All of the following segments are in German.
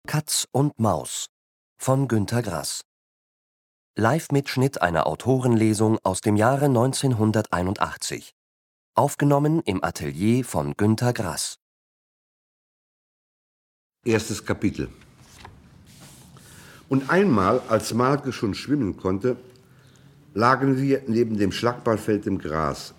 Katz und Maus von Günter Grass. Live-Mitschnitt einer Autorenlesung aus dem Jahre 1981. Aufgenommen im Atelier von Günter Grass. Erstes Kapitel. Und einmal, als Malke schon schwimmen konnte, lagen wir neben dem Schlagballfeld im Gras.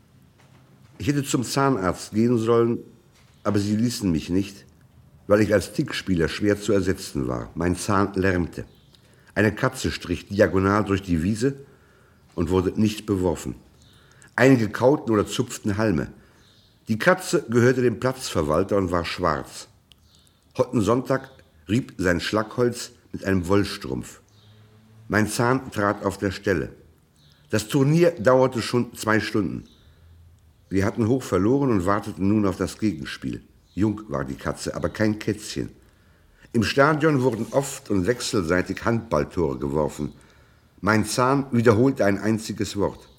Ich hätte zum Zahnarzt gehen sollen, aber sie ließen mich nicht, weil ich als Tickspieler schwer zu ersetzen war. Mein Zahn lärmte. Eine Katze strich diagonal durch die Wiese und wurde nicht beworfen. Einige kauten oder zupften Halme. Die Katze gehörte dem Platzverwalter und war schwarz. Heute Sonntag rieb sein Schlagholz mit einem Wollstrumpf. Mein Zahn trat auf der Stelle. Das Turnier dauerte schon 2 Stunden. Wir hatten hoch verloren und warteten nun auf das Gegenspiel. Jung war die Katze, aber kein Kätzchen. Im Stadion wurden oft und wechselseitig Handballtore geworfen. Mein Zahn wiederholte ein einziges Wort.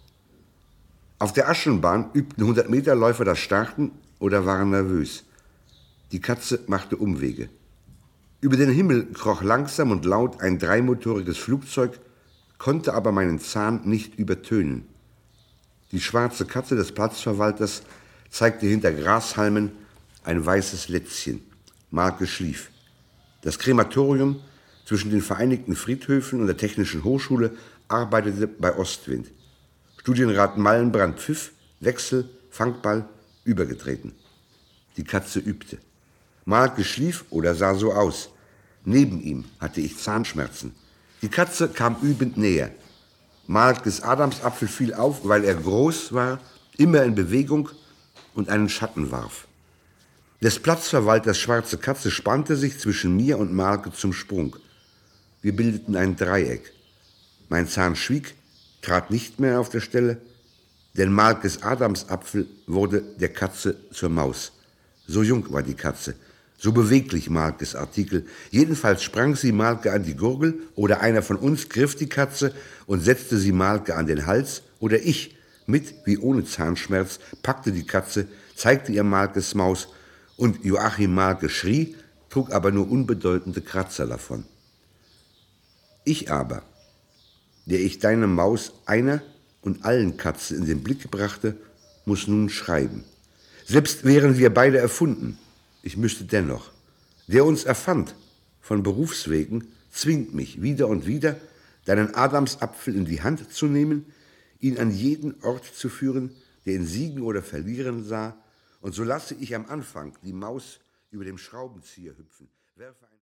Auf der Aschenbahn übten 100-Meter-Läufer das Starten oder waren nervös. Die Katze machte Umwege. Über den Himmel kroch langsam und laut ein dreimotoriges Flugzeug, konnte aber meinen Zahn nicht übertönen. Die schwarze Katze des Platzverwalters zeigte hinter Grashalmen ein weißes Lätzchen. Malke schlief. Das Krematorium zwischen den Vereinigten Friedhöfen und der Technischen Hochschule arbeitete bei Ostwind. Studienrat Mallenbrand pfiff, Wechsel, Fangball, übergetreten. Die Katze übte. Malke schlief oder sah so aus. Neben ihm hatte ich Zahnschmerzen. Die Katze kam übend näher. Malkes Adamsapfel fiel auf, weil er groß war, immer in Bewegung und einen Schatten warf. Des Platzverwalters schwarze Katze spannte sich zwischen mir und Malke zum Sprung. Wir bildeten ein Dreieck. Mein Zahn schwieg, trat nicht mehr auf der Stelle, denn Malkes Adamsapfel wurde der Katze zur Maus. So jung war die Katze, so beweglich Malkes Artikel. Jedenfalls sprang sie Malke an die Gurgel oder einer von uns griff die Katze und setzte sie Malke an den Hals oder ich, mit wie ohne Zahnschmerz, packte die Katze, zeigte ihr Malkes Maus und Joachim Malke schrie, trug aber nur unbedeutende Kratzer davon. Ich aber, der ich deine Maus einer und allen Katzen in den Blick brachte, muss nun schreiben. Selbst wären wir beide erfunden, ich müsste dennoch. Der uns erfand, von Berufswegen, zwingt mich wieder und wieder, deinen Adamsapfel in die Hand zu nehmen, ihn an jeden Ort zu führen, der ihn siegen oder verlieren sah, und so lasse ich am Anfang die Maus über dem Schraubenzieher hüpfen, werfe